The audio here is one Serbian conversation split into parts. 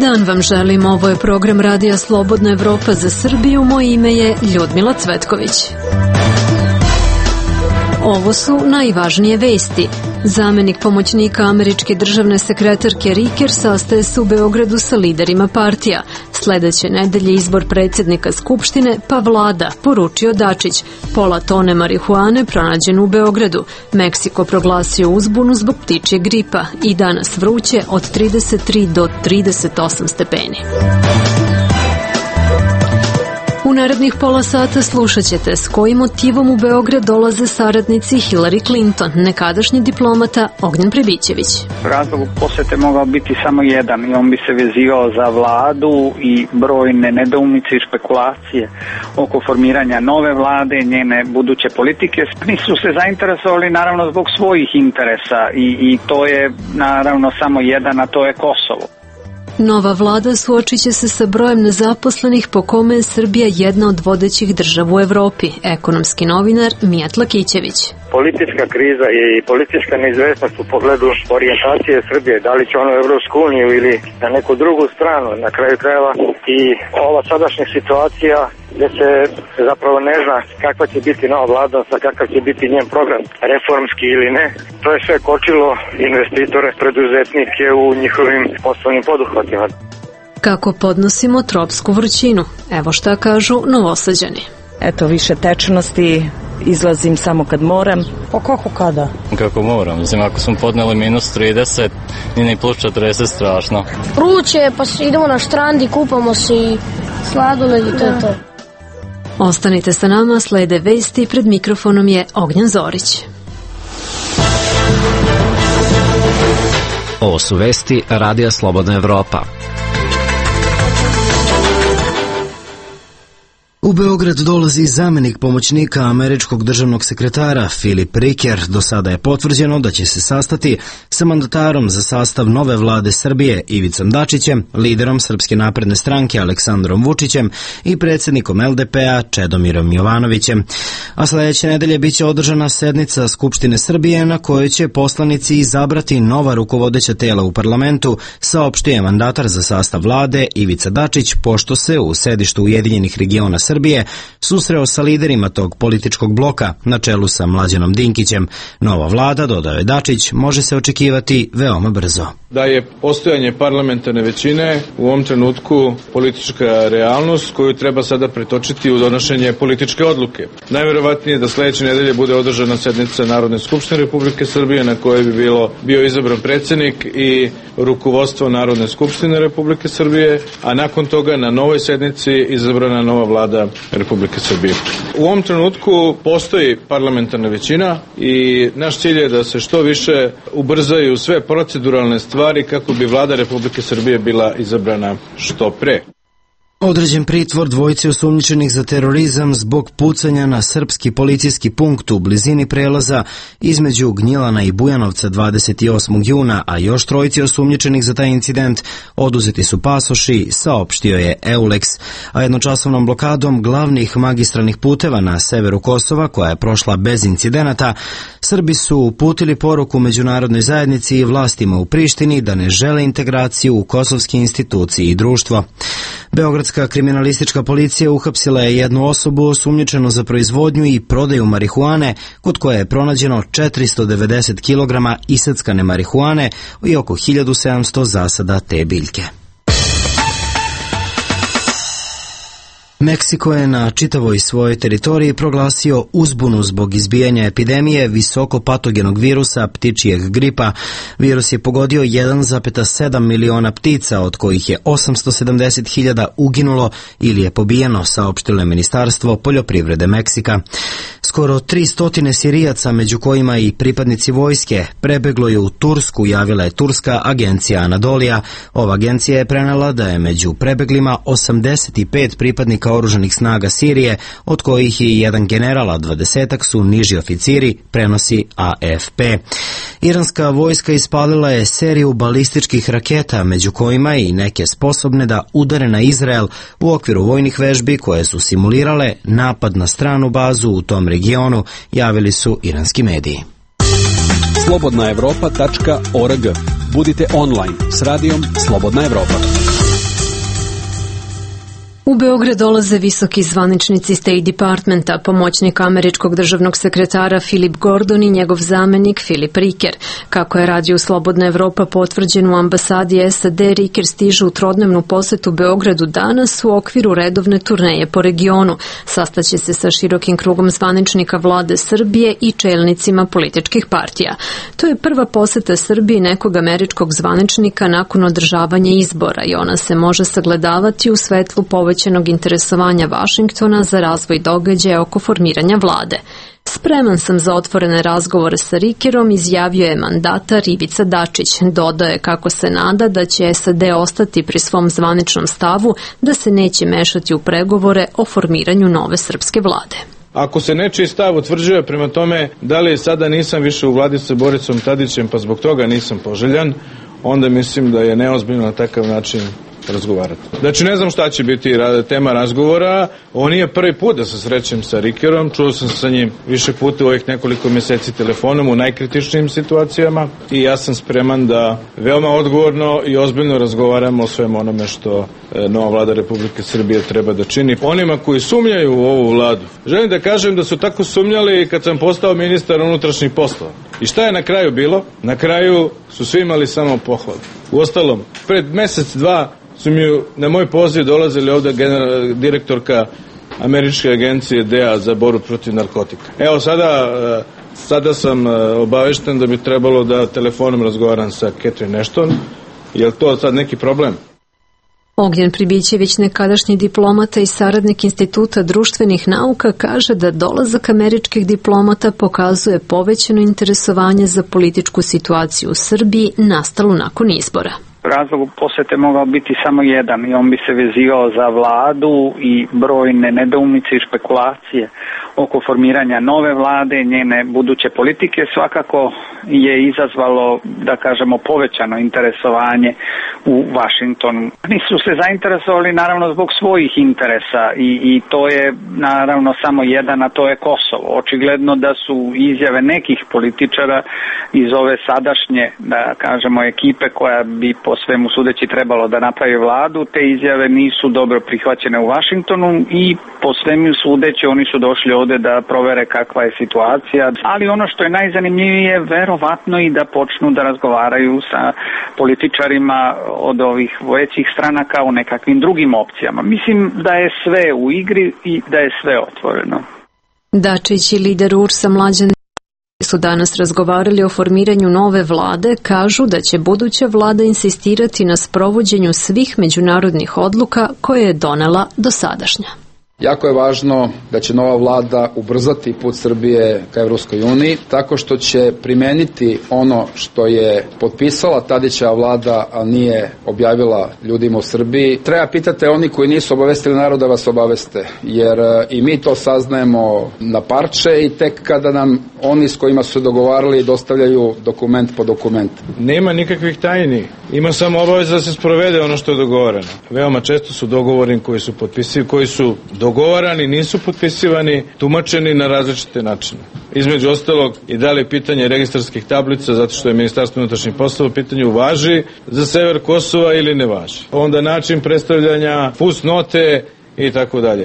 dan vam želim, ovo je program Radija Slobodna Evropa za Srbiju, moje ime je Ljudmila Cvetković. Ovo su najvažnije vesti. Zamenik pomoćnika američke državne sekretarke Riker sastaje se u Beogradu sa liderima partija. Sledeće nedelje izbor predsjednika Skupštine, pa vlada, poručio Dačić. Pola tone marihuane pronađeno u Beogradu. Meksiko proglasio uzbunu zbog ptičje gripa i danas vruće od 33 do 38 stepeni. U narednih pola sata slušat ćete s kojim motivom u Beograd dolaze saradnici Hillary Clinton, nekadašnji diplomata Ognjen Prebićević. Razlog posete mogao biti samo jedan i on bi se vezivao za vladu i brojne nedoumice i špekulacije oko formiranja nove vlade, njene buduće politike. Nisu se zainteresovali naravno zbog svojih interesa i to je naravno samo jedan, a to je Kosovo. Nova vlada suočit će se sa brojem nezaposlenih po kome je Srbija jedna od vodećih država u Evropi. Ekonomski novinar Mijat Lakićević. Politička kriza i politička neizvesnost u pogledu orijentacije Srbije, da li će ono u Evropsku uniju ili na neku drugu stranu, na kraju krajeva i ova sadašnja situacija gdje se zapravo ne zna kakva će biti nova vlada, sa kakav će biti njen program, reformski ili ne. To je sve kočilo investitore, preduzetnike u njihovim poslovnim poduhvatima. Kako podnosimo tropsku vrućinu? Evo šta kažu Novosađani. Eto, više tečnosti, izlazim samo kad moram. Pa kako kada? Kako moram, mislim, ako smo podneli minus 30, ni plus 40 strašno. Vruće, pa idemo na štrand i kupamo se i sladoled i to. Ostanite sa nama, slede vesti, pred mikrofonom je Ognjen Zorić. Ovo su vesti Radija Slobodna Evropa. U Beograd dolazi zamenik pomoćnika američkog državnog sekretara Filip Riker. Do sada je potvrđeno da će se sastati sa mandatarom za sastav nove vlade Srbije Ivicom Dačićem, liderom Srpske napredne stranke Aleksandrom Vučićem i predsjednikom LDP-a Čedomirom Jovanovićem. A sledeće nedelje biće održana sednica Skupštine Srbije na kojoj će poslanici izabrati nova rukovodeća tela u parlamentu, saopštio je mandatar za sastav vlade Ivica Dačić, pošto se u sedištu Ujedinjenih regiona Srbije susreo sa liderima tog političkog bloka na čelu sa Mlađanom Dinkićem. Nova vlada, dodao je Dačić, može se očekivati veoma brzo. Da je postojanje parlamentarne većine u ovom trenutku politička realnost koju treba sada pretočiti u donošenje političke odluke. Najverovatnije da sledeće nedelje bude održana sednica Narodne skupštine Republike Srbije na kojoj bi bio izabran predsjednik i rukovodstvo Narodne skupštine Republike Srbije, a nakon toga na novoj sednici izabrana nova vlada Republike Srbije. U ovom trenutku postoji parlamentarna većina i naš cilj je da se što više ubrzaju sve proceduralne stvari kako bi vlada Republike Srbije bila izabrana što pre. Određen pritvor dvojici osumnjičenih za terorizam zbog pucanja na srpski policijski punkt u blizini prelaza između Gnjilana i Bujanovca 28. juna, a još trojici osumnjičenih za taj incident oduzeti su pasoši, saopštio je EULEX, a jednočasovnom blokadom glavnih magistralnih puteva na severu Kosova, koja je prošla bez incidenata, Srbi su uputili poruku međunarodnoj zajednici i vlastima u Prištini da ne žele integraciju u kosovske institucije i društvo. Beogradska kriminalistička policija uhapsila je jednu osobu osumnjičenu za proizvodnju i prodaju marihuane, kod koje je pronađeno 490 kg iseckane marihuane i oko 1700 zasada te biljke. Meksiko je na čitavoj svojoj teritoriji proglasio uzbunu zbog izbijanja epidemije visoko patogenog virusa ptičijeg gripa. Virus je pogodio 1,7 miliona ptica, od kojih je 870.000 uginulo ili je pobijeno, saopštilo je Ministarstvo poljoprivrede Meksika. Skoro 300 Sirijaca, među kojima i pripadnici vojske, prebeglo je u Tursku, javila je turska agencija Anadolija. Ova agencija je prenela da je među prebeglima 85 pripadnika oružanih snaga Sirije, od kojih je jedan general, a 20 su niži oficiri, prenosi AFP. Iranska vojska ispalila je seriju balističkih raketa, među kojima i neke sposobne da udare na Izrael u okviru vojnih vežbi koje su simulirale napad na stranu bazu u tom regionu, javili su iranski mediji. Slobodnaevropa.org. Budite online s radijom Slobodna Evropa. U Beograd dolaze visoki zvaničnici State Departmenta, pomoćnik američkog državnog sekretara Philip Gordon i njegov zamenik Philip Riker. Kako je radio Slobodna Evropa potvrđen u ambasadi SAD, Riker stiže u trodnevnu posetu Beogradu danas u okviru redovne turneje po regionu. Sastaće se sa širokim krugom zvaničnika vlade Srbije i čelnicima političkih partija. To je prva poseta Srbiji nekog američkog zvaničnika nakon održavanja izbora i ona se može sagledavati u svetlu povećanog interesovanja Vašingtona za razvoj događaja oko formiranja vlade. Spreman sam za otvorene razgovore sa Rikerom, izjavio je mandatar Ivica Dačić. Dodao je kako se nada da će SAD ostati pri svom zvaničnom stavu da se neće mešati u pregovore o formiranju nove srpske vlade. Ako se nečiji stav utvrđuje prema tome da li sada nisam više u vladi sa Boricom Tadićem pa zbog toga nisam poželjan, onda mislim da je neozbiljno na takav način razgovarati. Znači ne znam šta će biti tema razgovora. Ovo nije prvi put da se srećem sa Rikerom, čuo sam se sa njim više puta u ovih nekoliko mjeseci telefonom u najkritičnijim situacijama i ja sam spreman da veoma odgovorno i ozbiljno razgovaramo o svem onome što nova vlada Republike Srbije treba da čini. Onima koji sumnjaju u ovu vladu, želim da kažem da su tako sumnjali kad sam postao ministar unutrašnjih poslova. I šta je na kraju bilo? Na kraju su svi imali samo pohvale. Uostalom, pred mjesec, dva su mi na moj poziv dolazili ovdje direktorka američke agencije DEA za borbu protiv narkotika. Evo sada sam obavešten da bi trebalo da telefonom razgovaram sa Catherine Ashton. Je li to sad neki problem? Ognjen Pribićević, nekadašnji diplomata i saradnik Instituta društvenih nauka, kaže da dolazak američkih diplomata pokazuje povećano interesovanje za političku situaciju u Srbiji nastalu nakon izbora. Razlog posete mogao biti samo jedan i on bi se vezivao za vladu i brojne nedoumice i špekulacije oko formiranja nove vlade, njene buduće politike. Svakako je izazvalo, da kažemo, povećano interesovanje u Vašingtonu. Nisu se zainteresovali naravno zbog svojih interesa i to je naravno samo jedan, a to je Kosovo. Očigledno da su izjave nekih političara iz ove sadašnje, da kažemo, ekipe koja bi po svemu sudeći trebalo da napravi vladu, te izjave nisu dobro prihvaćene u Vašingtonu i po svemu sudeći oni su došli ovde da provere kakva je situacija, ali ono što je najzanimljivije je verovatno i da počnu da razgovaraju sa političarima od ovih većih stranaka o nekakvim drugim opcijama. Mislim da je sve u igri i da je sve otvoreno. Dačić i lider URS-a Mlađan su danas razgovarali o formiranju nove vlade, kažu da će buduća vlada insistirati na sprovođenju svih međunarodnih odluka koje je donela dosadašnja. Jako je važno da će nova vlada ubrzati put Srbije ka Evropskoj uniji tako što će primeniti ono što je potpisala Tadićeva vlada, a nije objavila ljudima u Srbiji. Treba pitati oni koji nisu obavestili narod da vas obaveste, jer i mi to saznajemo na parče i tek kada nam oni s kojima su dogovarali dostavljaju dokument po dokument. Nema nikakvih tajni, ima samo obaveza da se sprovede ono što je dogovoreno. Veoma često su dogovori koji su dogovarani, nisu potpisivani, tumačeni na različite načine. Između ostalog i da li pitanje registarskih tablica, zato što je Ministarstvo unutrašnjih poslova pitanje važi za sever Kosova ili ne važi. Onda način predstavljanja, fusnote i tako dalje.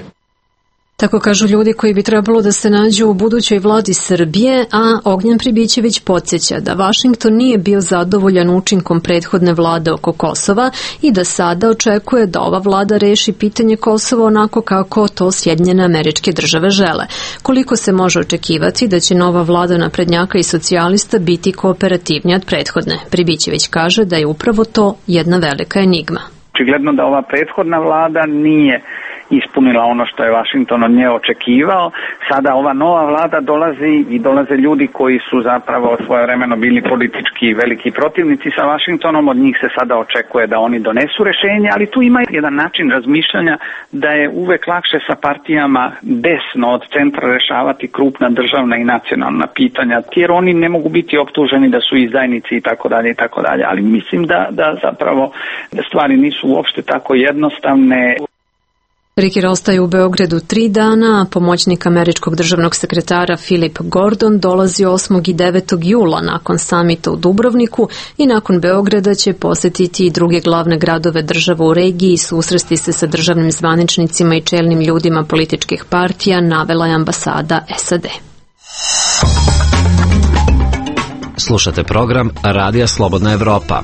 Tako kažu ljudi koji bi trebalo da se nađu u budućoj vladi Srbije, a Ognjen Pribićević podsjeća da Vašington nije bio zadovoljan učinkom prethodne vlade oko Kosova i da sada očekuje da ova vlada reši pitanje Kosova onako kako to Sjedinjene Američke Države žele. Koliko se može očekivati da će nova vlada naprednjaka i socijalista biti kooperativnija od prethodne? Pribićević kaže da je upravo to jedna velika enigma. Očigledno da ova prethodna vlada nije ispunila ono što je Vašington od nje očekivao. Sada ova nova vlada dolaze ljudi koji su zapravo svojevremeno bili politički veliki protivnici sa Vašingtonom, od njih se sada očekuje da oni donesu rešenje, ali tu ima jedan način razmišljanja da je uvek lakše sa partijama desno od centra rešavati krupna državna i nacionalna pitanja, jer oni ne mogu biti optuženi da su izdajnici i tako dalje, ali mislim da zapravo stvari nisu uopšte tako jednostavne. Riker ostaje u Beogradu 3 dana, a pomoćnik američkog državnog sekretara Philip Gordon dolazi 8. i 9. jula nakon samita u Dubrovniku i nakon Beograda će posjetiti i druge glavne gradove država u regiji i susresti se sa državnim zvaničnicima i čelnim ljudima političkih partija, navela je ambasada SAD. Slušate program Radija Slobodna Evropa.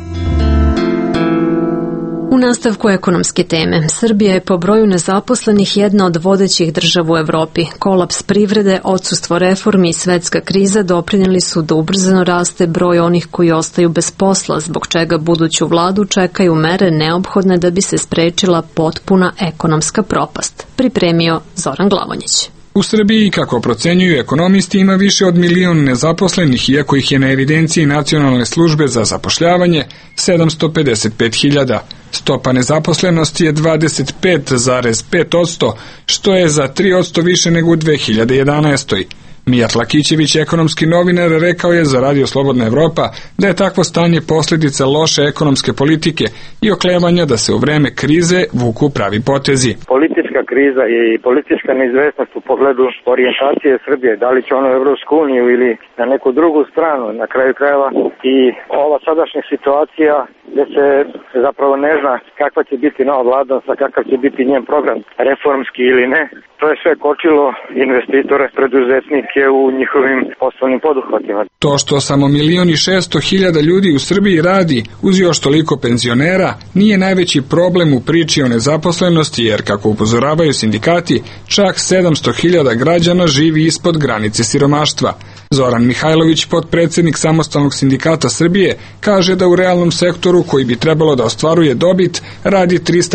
U nastavku ekonomske teme, Srbija je po broju nezaposlenih jedna od vodećih država u Evropi. Kolaps privrede, odsustvo reformi i svetska kriza doprinijeli su da ubrzano raste broj onih koji ostaju bez posla, zbog čega buduću vladu čekaju mere neophodne da bi se sprečila potpuna ekonomska propast. Pripremio Zoran Glavonjić. U Srbiji, kako procenjuju ekonomisti, ima više od 1.000.000 nezaposlenih, iako ih je na evidenciji Nacionalne službe za zapošljavanje 755.000. Stopa nezaposlenosti je 25,5%, što je za 3% više nego u 2011. Mijat Lakićević, ekonomski novinar, rekao je za Radio Slobodna Evropa da je takvo stanje posljedica loše ekonomske politike i oklevanja da se u vreme krize vuku pravi potezi. Politička kriza i politička neizvesnost u pogledu orijentacije Srbije, da li će ono u Evropsku uniju ili na neku drugu stranu, na kraju krajeva, i ova sadašnja situacija gdje se zapravo ne zna kakva će biti nova vlada, sa kakav će biti njen program, reformski ili ne. To je sve kočilo investitore, preduzetnike u njihovim poslovnim poduhvatima. To što samo 1.600.000 ljudi u Srbiji radi, uz još toliko penzionera, nije najveći problem u priči o nezaposlenosti, jer, kako upozoravaju sindikati, čak 700.000 građana živi ispod granice siromaštva. Zoran Mihajlović, potpredsjednik Samostalnog sindikata Srbije, kaže da u realnom sektoru, koji bi trebalo da ostvaruje dobit, radi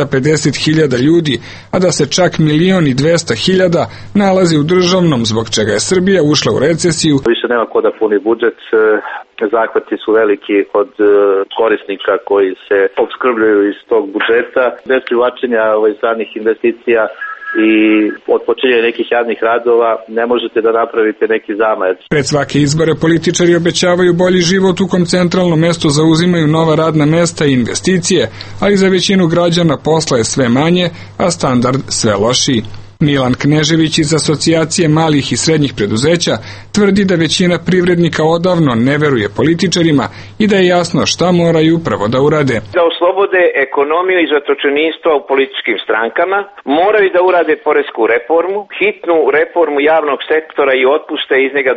350.000 ljudi, a da se čak 1.200.000 nalazi u državnom, zbog čega je Srbija ušla u recesiju. Više nema ko da puni budžet, zahvati su veliki od korisnika koji se opskrbljuju iz tog budžeta. Bez privlačenja stranih investicija i od počinjenja nekih javnih radova ne možete da napravite neki zamajac. Pred svake izbore političari obećavaju bolji život, u kom centralno mesto zauzimaju nova radna mesta i investicije, ali za većinu građana posla je sve manje, a standard sve lošiji. Milan Knežević iz Asocijacije malih i srednjih preduzeća tvrdi da većina privrednika odavno ne veruje političarima i da je jasno šta moraju upravo da urade. Da oslobode ekonomiju i zatočeništva u političkim strankama, moraju da urade poresku reformu, hitnu reformu javnog sektora i otpuste iz njega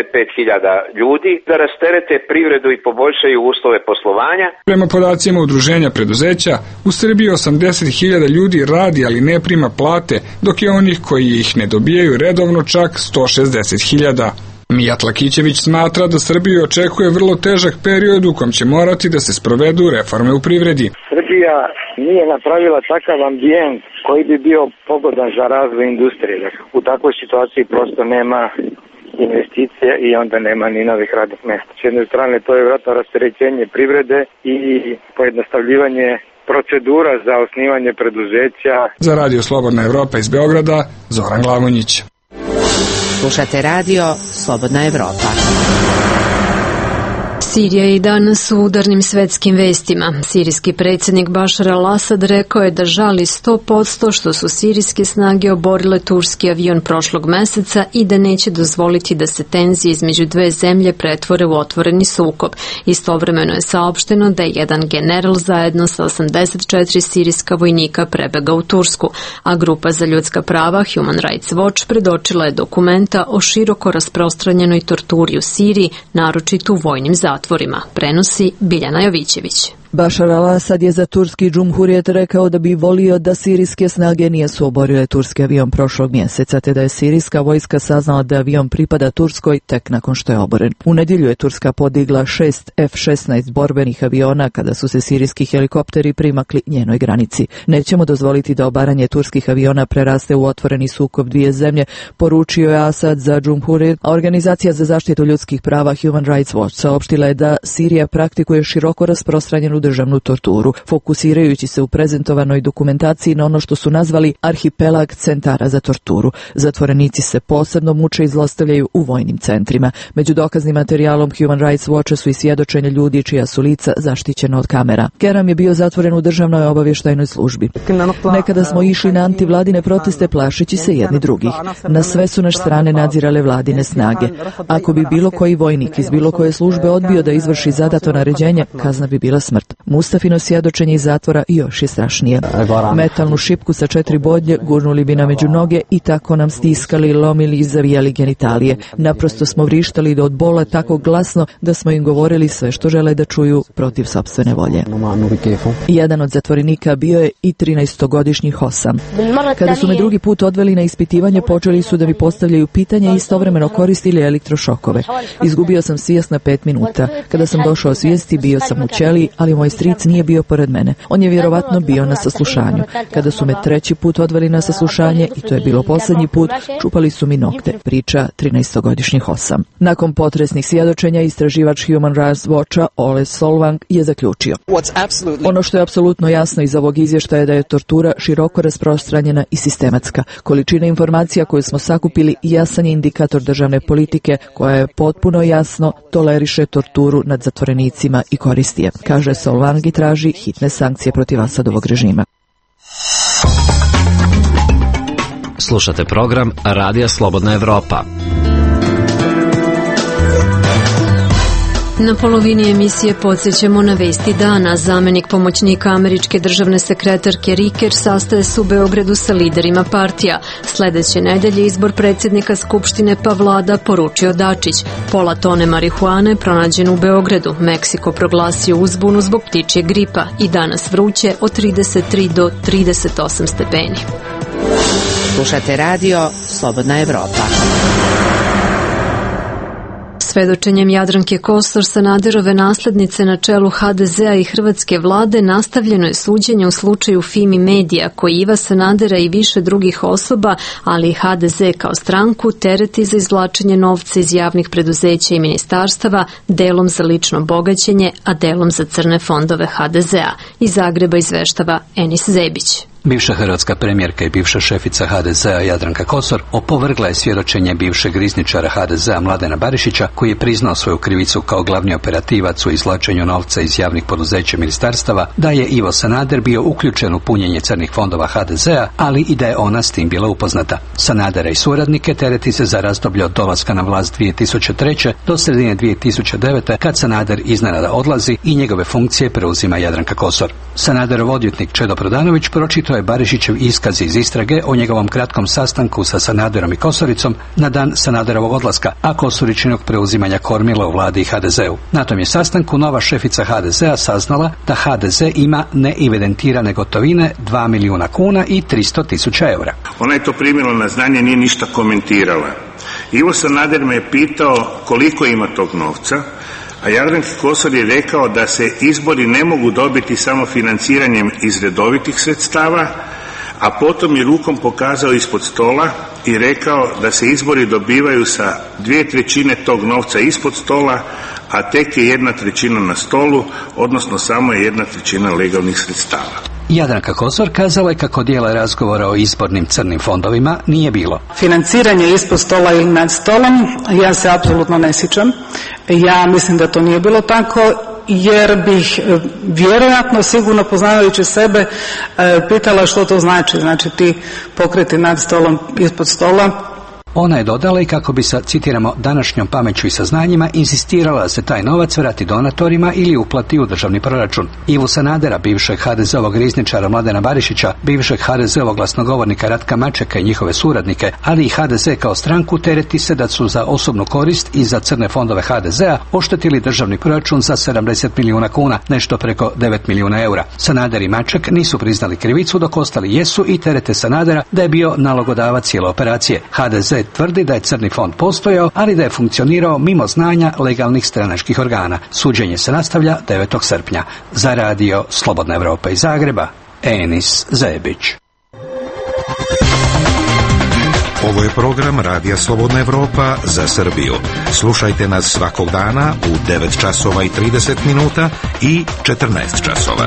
25.000 ljudi, da rasterete privredu i poboljšaju uslove poslovanja. Prema podacima Udruženja preduzeća, u Srbiji 80.000 ljudi radi, ali ne prima plate, dok je onih koji ih ne dobijaju redovno čak 160.000. Mijat Lakićević smatra da Srbiju očekuje vrlo težak period u kom će morati da se sprovedu reforme u privredi. Srbija nije napravila takav ambijent koji bi bio pogodan za razvoj industrije. U takvoj situaciji prosto nema investicija i onda nema ni novih radnih mesta. S jedne strane to je vjerojatno rasterećenje privrede i pojednostavljivanje procedura za osnivanje preduzeća. Za Radio Slobodna Evropa iz Beograda, Zoran Glavonjić. Slušate Radio Slobodna Evropa. Sirija je i danas u udarnim svetskim vestima. Sirijski predsjednik Bašar al-Asad rekao je da žali 100% što su sirijske snage oborile turski avion prošlog meseca i da neće dozvoliti da se tenzije između dve zemlje pretvore u otvoreni sukob. Istovremeno je saopšteno da je jedan general zajedno sa 84 sirijska vojnika prebegao u Tursku, a grupa za ljudska prava Human Rights Watch predočila je dokumenta o široko rasprostranjenoj torturi u Siriji, naročito u vojnim zatvorima. Prenosi Biljana Jovićević. Bašar al-Asad je za turski džumhurijet rekao da bi volio da sirijske snage nisu oborile turski avion prošlog mjeseca, te da je sirijska vojska saznala da avion pripada Turskoj tek nakon što je oboren. U nedjelju je Turska podigla 6 F-16 borbenih aviona kada su se sirijski helikopteri primakli njenoj granici. Nećemo dozvoliti da obaranje turskih aviona preraste u otvoreni sukob dvije zemlje, poručio je Asad za džumhurijet, a organizacija za zaštitu ljudskih prava Human Rights Watch saopštila je da Sirija praktikuje široko rasprostranjenu državnu torturu, fokusirajući se u prezentovanoj dokumentaciji na ono što su nazvali arhipelag centara za torturu. Zatvorenici se posebno muče i zlostavljaju u vojnim centrima. Među dokaznim materijalom Human Rights Watcha su i svjedočenja ljudi čija su lica zaštićena od kamera. Keram je bio zatvoren u državnoj obavještajnoj službi. Nekada smo išli na antivladine proteste plašeći se jedni drugih. Na sve su naš strane nadzirale vladine snage. Ako bi bilo koji vojnik iz bilo koje službe odbio da izvrši zadato naređenje, kazna bi bila smrt. Mustafino svjedočenje iz zatvora još je strašnije. Metalnu šipku sa 4 bodlje gurnuli bi nam među noge i tako nam stiskali, lomili i zavijali genitalije. Naprosto smo vrištali od bola tako glasno da smo im govorili sve što žele da čuju protiv sopstvene volje. Jedan od zatvorenika bio je i 13-godišnji Hosam. Kada su me drugi put odveli na ispitivanje, počeli su da mi postavljaju pitanja i istovremeno koristili elektrošokove. Izgubio sam svijest na 5 minuta. Kada sam došao svijesti, bio sam u ćeliji, ali moj stric nije bio pored mene. On je vjerovatno bio na saslušanju. Kada su me 3. put odveli na saslušanje, i to je bilo posljednji put, čupali su mi nokte, priča 13-godišnji Hosam. Nakon potresnih svjedočenja, istraživač Human Rights Watcha Ole Solvang je zaključio: ono što je apsolutno jasno iz ovog izvještaja je da je tortura široko rasprostranjena i sistematska. Količina informacija koju smo sakupili jasan je indikator državne politike koja je potpuno jasno toleriše torturu nad zatvorenicima i koristi je, kaže Solvang i traži hitne sankcije protiv Asadovog režima. Slušate program Radija Slobodna Evropa. Na polovini emisije podsjećamo na vesti dana. Zamenik pomoćnika američke državne sekretarke Riker sastaje se u Beogradu sa liderima partija. Sljedeće nedelje izbor predsjednika Skupštine pa vlada, poručio Dačić. Pola tone marihuane pronađeno u Beogradu. Meksiko proglasio uzbunu zbog ptičje gripa i danas vruće od 33 do 38 stepeni. Slušate radio Slobodna Evropa. Svedočenjem Jadranke Kosor, Sanaderove naslednice na čelu HDZ-a i hrvatske vlade, nastavljeno je suđenje u slučaju Fimi Medija, koji Iva Sanadera i više drugih osoba, ali i HDZ kao stranku, tereti za izvlačenje novca iz javnih preduzeća i ministarstava, delom za lično bogaćenje, a delom za crne fondove HDZ-a. Iz Zagreba izveštava Enis Zebić. Bivša hrvatska premijerka i bivša šefica HDZ-a Jadranka Kosor opovrgla je svjedočenje bivšeg rizničara HDZ-a Mladena Barišića, koji je priznao svoju krivicu kao glavni operativac u izvlačenju novca iz javnih poduzeća i ministarstava, da je Ivo Sanader bio uključen u punjenje crnih fondova HDZ-a, ali i da je ona s tim bila upoznata. Sanadera i suradnike tereti se za razdoblje od dolaska na vlast 2003. do sredine 2009. kad Sanader iznenada odlazi i njegove funkcije preuzima Jadranka Kosor. Sanaderov odvjetnik Čedo Prodanović pročitao je Barišićev iskaz iz istrage o njegovom kratkom sastanku sa Sanaderom i Kosoricom na dan Sanaderovog odlaska, a Kosoričinog preuzimanja kormila u vladi i HDZ-u. Na tom je sastanku nova šefica HDZ-a saznala da HDZ ima neevidentirane gotovine 2 milijuna kuna i 300.000 eura. Ona je to primila na znanje, nije ništa komentirala. Ivo Sanader me je pitao koliko ima tog novca, a Jadranki Kosor je rekao da se izbori ne mogu dobiti samo financiranjem iz redovitih sredstava, a potom je rukom pokazao ispod stola i rekao da se izbori dobivaju sa 2/3 tog novca ispod stola, a tek je 1/3 na stolu, odnosno samo je 1/3 legalnih sredstava. Jadranka Kosor kazala je kako dijela razgovora o izbornim crnim fondovima nije bilo. Financiranje ispod stola ili nad stolom, ja se apsolutno ne sjećam. Ja mislim da to nije bilo tako, jer bih vjerojatno, sigurno poznavajući sebe, pitala što to znači. Znači ti pokreti nad stolom, ispod stola. Ona je dodala i kako bi sa, citiramo, današnjom pameću i saznanjima insistirala da se taj novac vrati donatorima ili uplati u državni proračun. Ivu Sanadera, bivšeg HDZ-ovog rizničara Mladena Barišića, bivšeg HDZ-ovog glasnogovornika Ratka Mačeka i njihove suradnike, ali i HDZ kao stranku, tereti se da su za osobnu korist i za crne fondove HDZ-a oštetili državni proračun za 70 milijuna kuna, nešto preko 9 milijuna eura. Sanader i Maček nisu priznali krivicu, dok ostali jesu i terete Sanadera da je bio nalogodavac cijele operacije. HDZ tvrdi da je crni fond postojao, ali da je funkcionirao mimo znanja legalnih stranačkih organa. Suđenje se nastavlja 9. srpnja. Za radio Slobodna Evropa iz Zagreba, Enis Zebić. Ovo je program Radija Slobodna Evropa za Srbiju. Slušajte nas svakog dana u 9 časova i 30 minuta i 14 časova.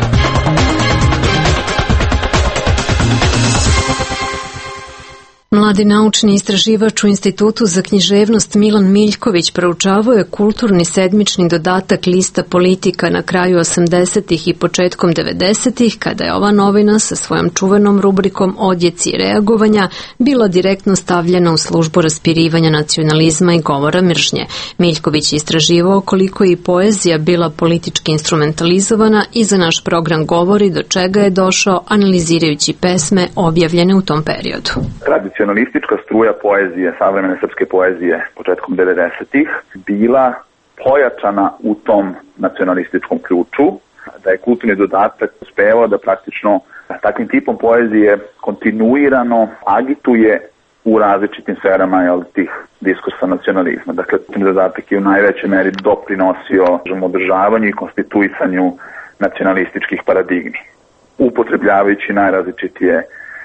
Mladi naučni istraživač u Institutu za književnost Milan Miljković proučavao je kulturni sedmični dodatak lista Politika na kraju 80-ih i početkom 90-ih, kada je ova novina sa svojom čuvenom rubrikom Odjeci i reagovanja bila direktno stavljena u službu raspirivanja nacionalizma i govora mržnje. Miljković je istraživao koliko je i poezija bila politički instrumentalizovana i za naš program govori do čega je došao analizirajući pesme objavljene u tom periodu. Nacionalistička struja poezije, savremene srpske poezije početkom 90-ih bila pojačana u tom nacionalističkom ključu, da je kulturni dodatak uspevao da praktično takvim tipom poezije kontinuirano agituje u različitim sferama tih diskursa nacionalizma. Dakle, kulturni dodatak je u najvećoj meri doprinosio održavanju i konstituisanju nacionalističkih paradigmi, upotrebljavajući najrazličitije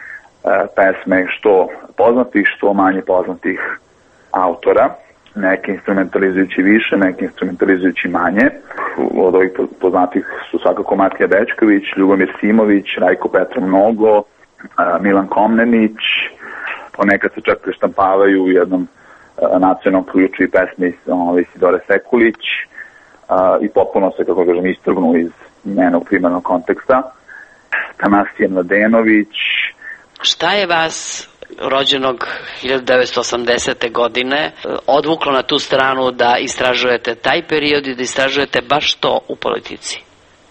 pesme što poznatih, što manje poznatih autora, neke instrumentalizujući više, neke instrumentalizujući manje. Od ovih poznatih su svakako Matija Bećković, Ljubomir Simović, Rajko Petrov Nogo, Milan Komnenić, ponekad se čak preštampavaju u jednom nacionalnom ključu i pesme Isidore Sekulić i potpuno se, kako kažem, istrgnu iz njenog primarnog konteksta. Tanasije Mladenović. Šta je vas, rođenog 1980. godine, odvuklo na tu stranu da istražujete taj period i da istražujete baš to u politici?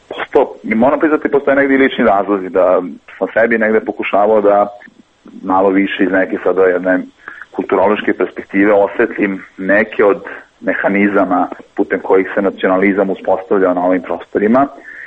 Moram priznati, postoje negdje lični razlozi, da sam sebi negdje pokušavao da malo više iz neke sada jedne kulturološke perspektive osvetlim neke od mehanizama putem kojih se nacionalizam uspostavlja na ovim prostorima,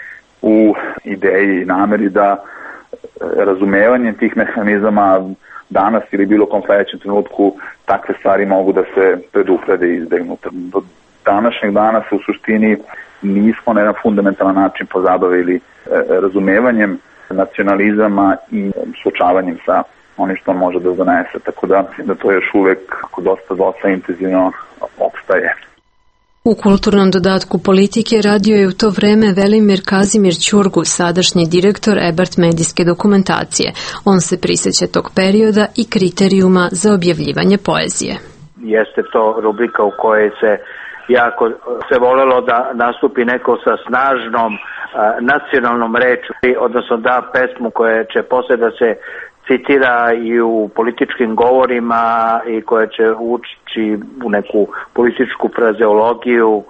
u ideji i nameri da razumevanjem tih mehanizama danas ili bilo kom sledećem trenutku takve stvari mogu da se preduprede i izbegnu. Do današnjeg dana se u suštini nismo na jedan fundamentalan način pozabavili razumevanjem nacionalizama i suočavanjem sa onim što on može da donese, tako da to još uvek dosta intenzivno opstaje. U kulturnom dodatku Politike radio je u to vreme Velimir Kazimir Ćurgu, sadašnji direktor Ebert medijske dokumentacije. On se prisjeća tog perioda i kriterijuma za objavljivanje poezije. Jeste to rubrika u kojoj se jako se volelo da nastupi neko sa snažnom nacionalnom rečju, odnosno da pesmu koja će posle da se citira i u političkim govorima i koja će ući u neku političku frazeologiju,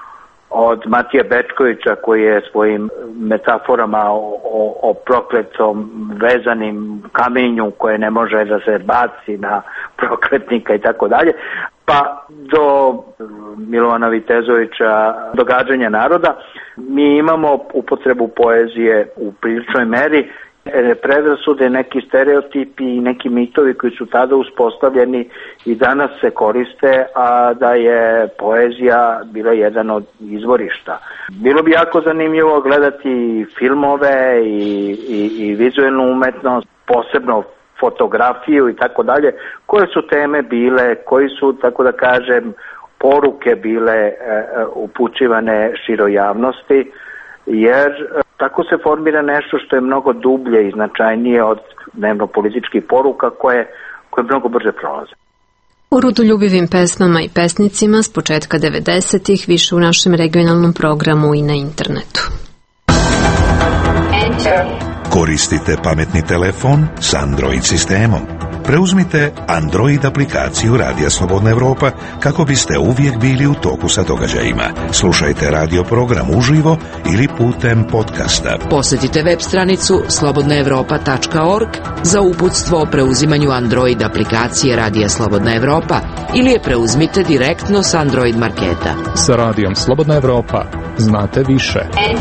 od Matija Bečkovića koji je svojim metaforama o prokletom vezanim kamenju koje ne može da se baci na prokletnika i tako dalje, pa do Milovana Vitezovića, Događanja naroda. Mi imamo upotrebu poezije u priličnoj meri, predrasude, neki stereotipi i neki mitovi koji su tada uspostavljeni i danas se koriste, a da je poezija bila jedan od izvorišta. Bilo bi jako zanimljivo gledati filmove i vizualnu umetnost, posebno fotografiju i tako dalje, koje su teme bile, koji su, tako da kažem, poruke bile upućivane široj javnosti, jer tako se formira nešto što je mnogo dublje i značajnije od dnevno-političkih poruka koje mnogo brže prolaze. O rodoljubivim pesmama i pesnicima s početka 90-ih više u našem regionalnom programu i na internetu. Koristite pametni telefon s Android sistemom. Preuzmite Android aplikaciju Radija Slobodna Evropa kako biste uvijek bili u toku sa događajima. Slušajte radio program uživo ili putem podcasta. Posjetite web stranicu slobodnaevropa.org za uputstvo o preuzimanju Android aplikacije Radija Slobodna Evropa ili je preuzmite direktno s Android marketa. Sa Radijom Slobodna Evropa znate više.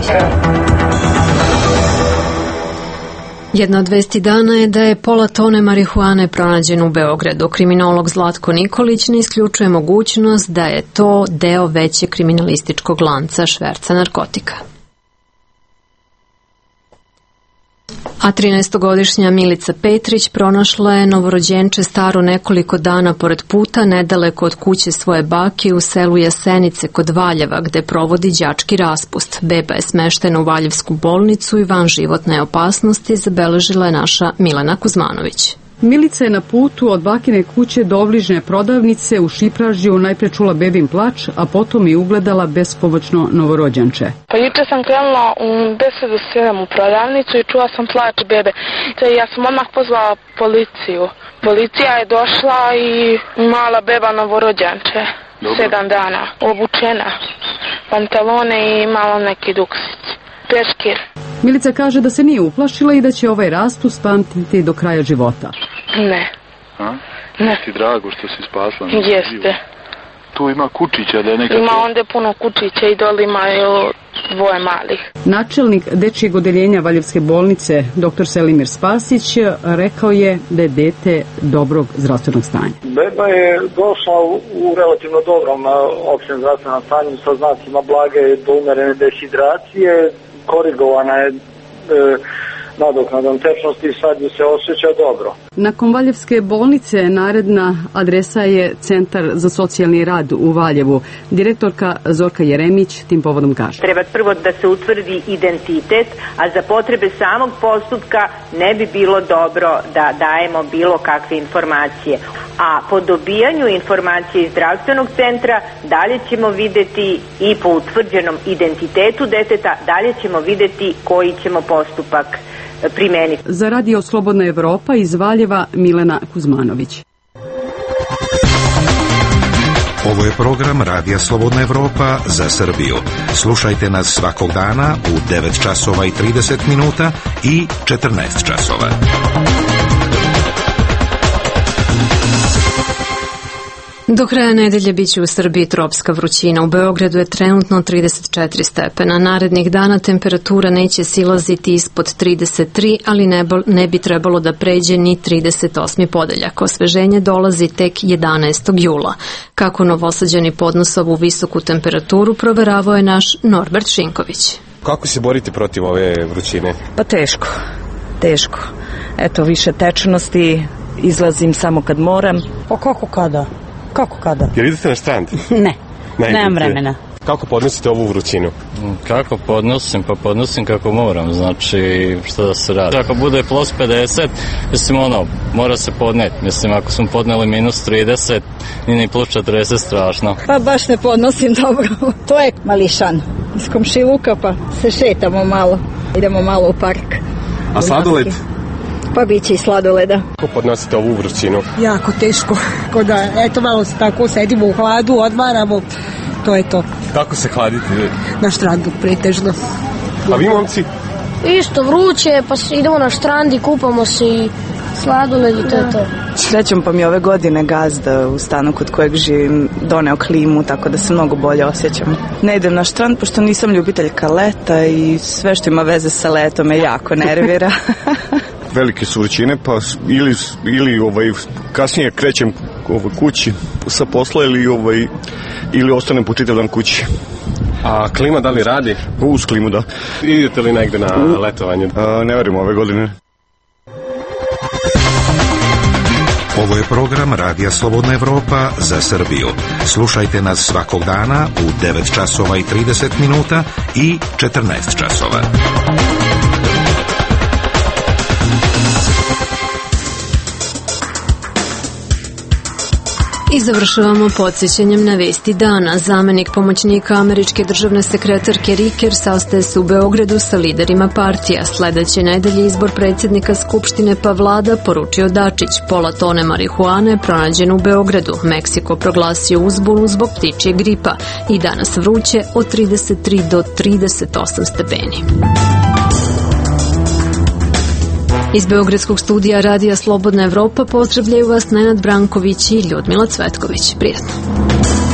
Jedna od vesti dana je da je pola tone marihuane pronađeno u Beogradu. Kriminolog Zlatko Nikolić ne isključuje mogućnost da je to deo većeg kriminalističkog lanca šverca narkotika. A 13-godišnja Milica Petrić pronašla je novorođenče staro nekoliko dana pored puta, nedaleko od kuće svoje bake u selu Jasenice kod Valjeva, gde provodi đački raspust. Beba je smeštena u Valjevsku bolnicu i van životne opasnosti, zabeležila je naša Milena Kuzmanović. Milica je na putu od bakine kuće do obližnje prodavnice u Šipražju najpre čula bebin plač, a potom i ugledala bespomoćno novorođenče. Pa juče sam krenula u 10 do 7 u prodavnicu i čula sam plač bebe. Ja sam odmah pozvala policiju. Policija je došla i mala beba novorođenče. 7 dana, obučena. Pantalone i malo neki duksić. Peškir. Milica kaže da se nije uplašila i da će ovaj raspust pamtiti do kraja života. Ne. A? Ne. Ti drago što si spasla? Jeste. Tu ima kučića da je neka... Ima onda puno kučića i dole imaju dvoje malih. Načelnik dečijeg odeljenja Valjevske bolnice, dr. Selimir Spasić, rekao je da je dete dobrog zdravstvenog stanja. Beba je došla u relativno dobrom opštem zdravstvenom stanju sa znacima blage do umerene dehidracije, korigovana je nadoknadom tečnosti i sad ju se osjeća dobro. Nakon Valjevske bolnice naredna adresa je Centar za socijalni rad u Valjevu. Direktorka Zorka Jeremić tim povodom kaže. Treba prvo da se utvrdi identitet, a za potrebe samog postupka ne bi bilo dobro da dajemo bilo kakve informacije. A po dobijanju informacije iz zdravstvenog centra dalje ćemo videti i po utvrđenom identitetu deteta dalje ćemo videti koji ćemo postupak primeniti. Za Radio Slobodna Evropa iz Valjeva Milena Kuzmanović. Ovo je program Radija Slobodna Evropa za Srbiju. Slušajte nas svakog dana u 9 časova i 30 minuta i 14 časova. Do kraja nedelje biće u Srbiji tropska vrućina. U Beogradu je trenutno 34 stepena. Narednih dana temperatura neće silaziti ispod 33, ali ne bi trebalo da pređe ni 38. podeljak. Osveženje dolazi tek 11. jula. Kako Novosađani podnose ovu visoku temperaturu, proveravao je naš Norbert Šinković. Kako se boriti protiv ove vrućine? Pa teško. Eto, više tečnosti, izlazim samo kad moram. Pa kako kada? Jer idete na strand? Ne, nemam vremena. Kako podnosite ovu vrućinu? Kako podnosim? Pa podnosim kako moram, znači što da se radi. Ako bude plus 50, mislim mora se podneti. Mislim, ako smo podneli minus 30, nije ni plus 40 strašno. Pa baš ne podnosim dobro. To je mališan iz komšiluka, pa se šetamo malo. Idemo malo u park. A sladoled? Pa bit će i sladoleda. Kako podnosite ovu vrućinu? Jako teško. Eto, malo se tako sedimo u hladu, odmaramo. To je to. Kako se hladite? Na štrandu, pretežno. A vi, momci? Isto vruće, pa idemo na štrand i kupamo se i sladoled i to je to. Srećom pa mi ove godine gazda u stanu kod kojeg živim doneo klimu, tako da se mnogo bolje osjećam. Ne idem na štrand pošto nisam ljubiteljka leta i sve što ima veze sa letom me jako nervira. Velike su vrućine, pa ili kasnije krećem kući sa posla ili ostanem po čitav dan kući. A klima da li radi? Uz klimu, da. Idete li negde na letovanje? Ne verujem ove godine. Ovo je program Radija Slobodna Evropa za Srbiju. Slušajte nas svakog dana u 9 časova i 30 minuta i 14 časova. I završavamo podsjećanjem na vesti dana. Zamenik pomoćnika američke državne sekretarke Riker sastaje se u Beogradu sa liderima partija. Sledeće nedelje izbor predsjednika Skupštine pa vlada, poručio Dačić. Pola tone marihuane pronađeno u Beogradu. Meksiko proglasio uzbunu zbog ptičje gripa. I danas vruće od 33 do 38 stepeni. Iz Beogradskog studija Radija Slobodna Evropa pozdravljaju vas Nenad Branković i Ljudmila Cvetković. Prijatno.